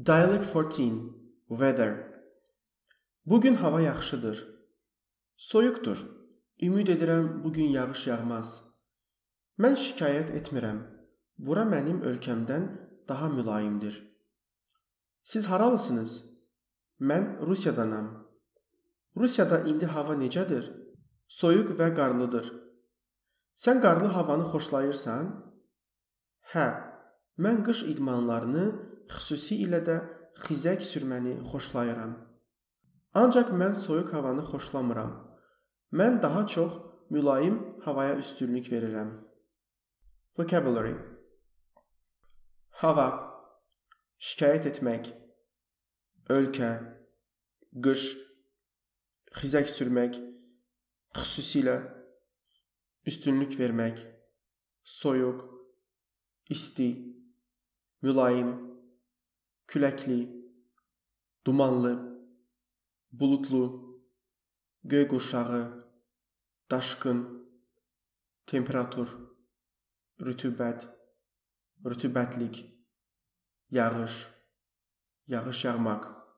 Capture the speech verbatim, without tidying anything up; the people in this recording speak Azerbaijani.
Dialogue fourteen. Weather. Bugün hava yaxşıdır. Soyuqdur. Ümid edirəm bugün yağış yağmaz. Mən şikayət etmirəm. Bura mənim ölkəmdən daha mülayimdir. Siz haralısınız? Mən Rusiyadanam. Rusiyada indi hava necədir? Soyuq və qarlıdır. Sən qarlı havanı xoşlayırsan? Hə, mən qış idmanlarını, xüsusilə də xizək sürməni xoşlayıram. Ancaq mən soyuq havanı xoşlamıram. Mən daha çox mülayim havaya üstünlük verirəm. Vocabulary. Hava, şikayət etmək, ölkə, qış, xizək sürmək, xüsusilə, üstünlük vermək, soyuq, isti, mülayim, küləkli, dumanlı, bulutlu, göy qurşağı, daşqın, temperatur, rütubət, rütubətlik, yağış, yağış yağmaq.